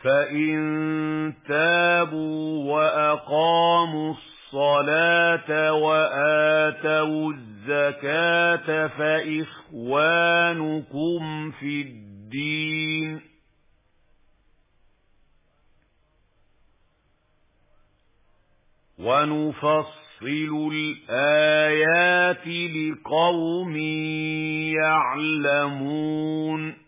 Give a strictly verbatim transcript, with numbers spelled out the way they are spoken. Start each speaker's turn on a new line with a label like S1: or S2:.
S1: فإن تابوا وأقاموا الصلاة وآتوا الزكاة فإخوانكم في الدين ونفصل الآيات لقوم يعلمون